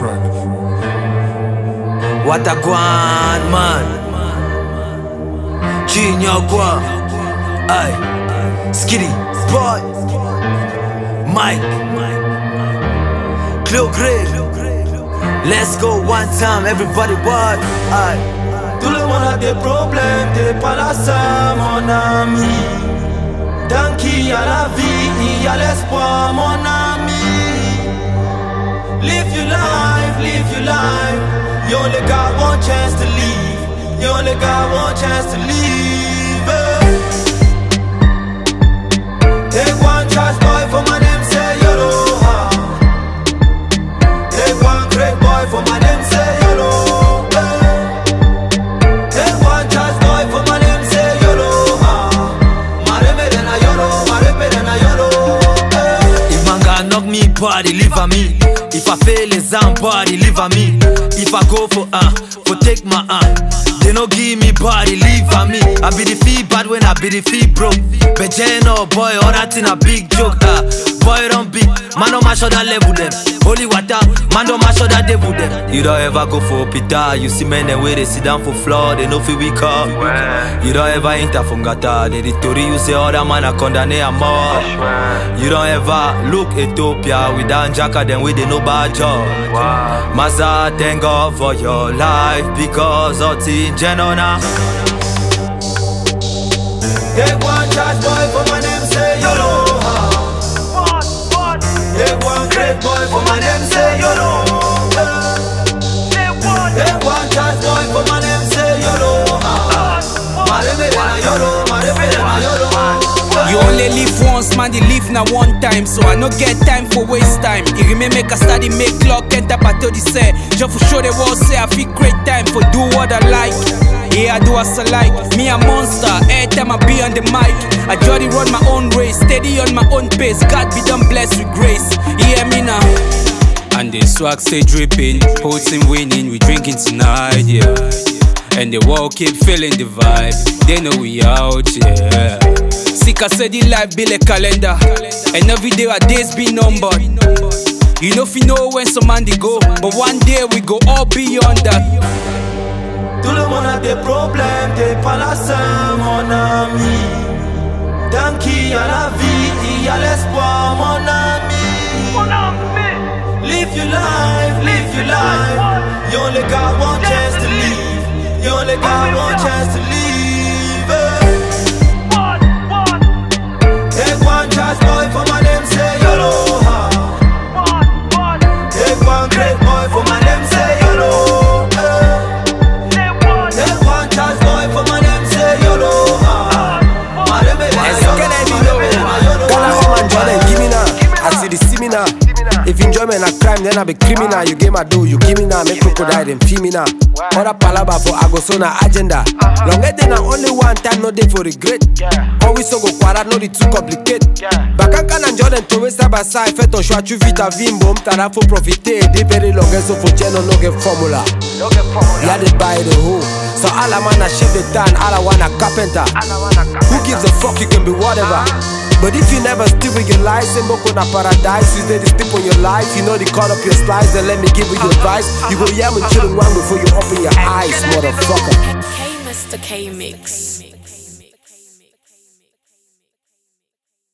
What a guan man. Junior Guan. Aye. Skitty Boy. Mike. Cleo Grey. Let's go one time, everybody what? Aye. Tout le monde a des problèmes, t'es pas la seule mon ami. Dans qui y a la vie, il y a l'espoir mon ami. Live your life, live your life. You only got one chance to live. You only got one chance to live. Take one chance boy for my name say YOLO. Take one great boy for my name say YOLO. Body, leave a me. If I fail exam, body, leave a me. If I go for take my they no give me body, leave a me. I be the fee bad when I be the fee broke. But no boy, all that in a big joke. Boy don't be, man don't mash that level them. Holy water, man don't mash that devil them. You don't ever go for pita, you see men them where they sit down for floor, they know feel we come. You don't ever enter from gata, they the story you say all that man a condemn a more. You don't ever look Ethiopia without Jacka, then we they no bad job. Massa, thank God for your life because of the Genona. Take one chance boy for my name say YOLO. Take one great boy for my name say YOLO. Take one chance boy for my name say YOLO. You only live once, man, you live now one time. So I no get time for waste time. You remain make a study, make clock, enter battle the say. Just for sure the world say I feel great time for do what I like. Yeah, I do as I like. Me a monster, every time I be on the mic. I jolly run my own race, steady on my own pace. God be done blessed with grace. Yeah, me now. And the swag stay dripping, hosting winning, we drinking tonight, yeah. And the world keep feeling the vibe. They know we out, yeah. Sick I said the life be like calendar. And every day our days be numbered. You know if you know when some man they go, but one day we go all beyond that. Tout le monde a des problèmes, t'es pas la seule mon ami. Dans qui y a la vie, il y a l'espoir mon ami. Live your life, live your life. You only got one chance to live. You only got one chance to live. Take one chance boy for my name say YOLO. Take one great boy for my name say YOLO. Take one chance boy for my name say YOLO. Give me now. I see the seminar. If enjoyment a crime, then I be criminal. You get my dough, you give me now. Make crocodile and feel me now. Other palaba for Agosona agenda. Longer than only one time, no day for regret. Always so go quarter, no too complicated. Bakankan and Jordan to side by side. Fait on choix tu vis ta vie, bomb, t'as faut profiter. Des very long so for channel, no get formula. Yeah, they buy the whole. So all I wanna shift the town, all I wanna carpenter. Who gives a fuck, you can be whatever. But if you never stick with your life, say Boko na paradise. You did step on your life, you know they cut up your slice. Then let me give you advice. You go yam and chill one before you open your eyes, motherfucker. Mr. K Mix.